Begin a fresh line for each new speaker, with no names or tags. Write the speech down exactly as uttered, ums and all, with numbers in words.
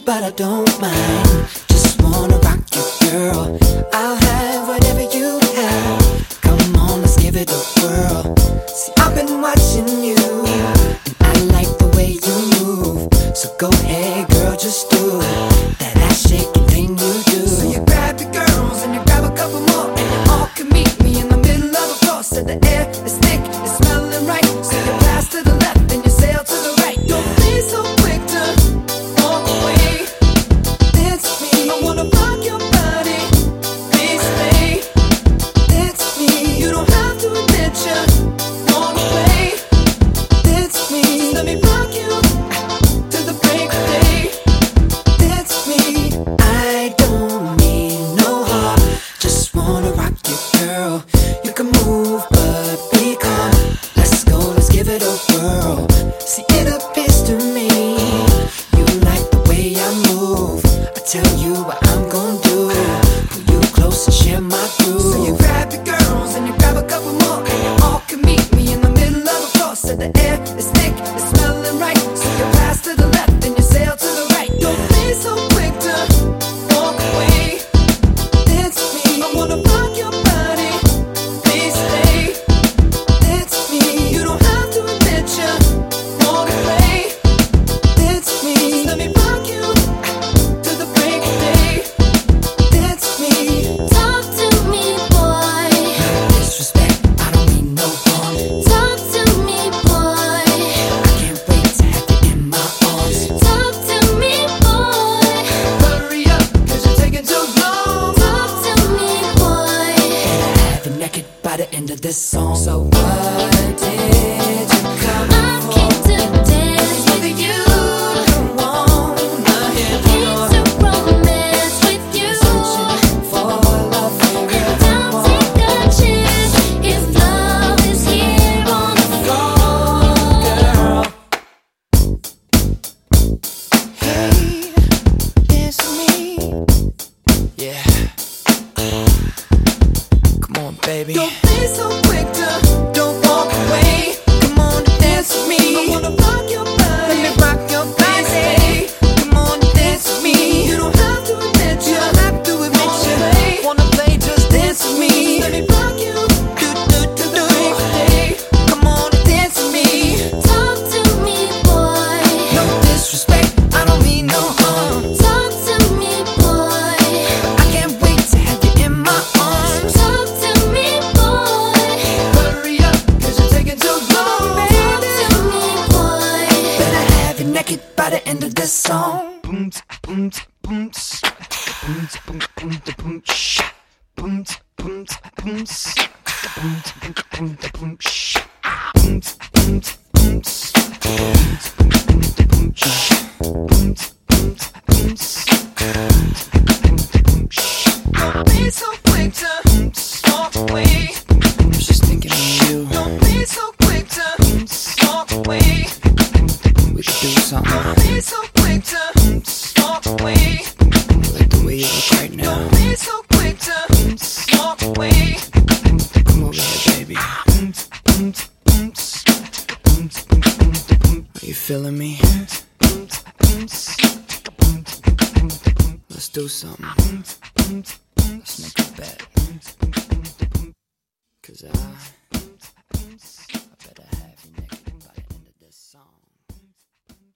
but I don't mind. Just wanna rock you, girl. I'll have whatever you have. Come on, let's give it a whirl. See, I've been watching you, and I like the way you move. So go ahead, girl, just do that ass shaking thing you do. So you grab your girls and you grab a couple more, and you all can meet me in the middle of the floor. So the air is thick, it's smelling right. So you pass to the left and you sail to the right. Don't be so quick to walk away. Dance with me, I wanna rock your body. Please stay. Dance with me, you don't have to admit you want to play. Dance with me, just let me rock you to the break of day. Dance with me, I don't mean no harm. Just wanna rock you, girl. You can move, but be calm. Let's go, let's give it a whirl. See, it appears to me you like the way I move. I tell you what I'm gonna do. Pull you close and share my groove. So you grab your girls and you grab a couple more, and you all can meet me in the middle of the floor. So the air is thick, it's smelling right. So you pass to the left and you sail to the right. Don't be so quick to walk away. Dance with me, I wanna rock your body. Please stay. Dance with me, you don't have to admit you want to play. Dance with me, just let me rock you to the break of day. Dance with me.
Talk to me, boy.
Disrespect, I don't mean no harm.
Talk to me, boy.
I can't wait to have you in my arms.
Talk to me, boy.
Hurry up, cause you're taking too long.
Talk to me, boy.
And I have you naked by the end of this song. So what did you come
I
for?
came to dance with you.
Don't wanna hear
Came
more.
to romance with you.
Searching for love,
And I'll take a chance if love is here on the floor.
girl. Hey, it's me. Yeah. Come on, baby. Don't be so quick to don't walk away. Come on and dance with me. I wanna rock your body. Let me rock your body. Come on and dance with me. You don't have to admit you. You don't have to admit you. Play. Wanna play? Just dance with me. Let me rock you. Do do do do. Come on and dance with me.
Talk to me, boy.
No disrespect, I don't mean no harm.
Talk to me, boy.
I can't wait to have you in my arms.
Talk to me, boy.
Hurry up, cause you're taking too long.
Talk to me, boy.
Better have you naked by the end of this song. Boom, boom, boom, boom, boom, boom, boom, boom, sh, boom, boom, boom, s, boom, boom, boom, boom, sh, boom, boom, boom, s, boom, boom, boom, sh, boom, boom, boom, s, boom, boom, boom, sh. Don't be so quick to walk away. I was just thinking of you. Don't be so quick to walk away. We could do something. Don't be so quick to walk away. I like the way you look right now. Don't be so quick to walk away. Come over here, baby. Are you feeling me? Let's do something. Let's make a bet. Cause I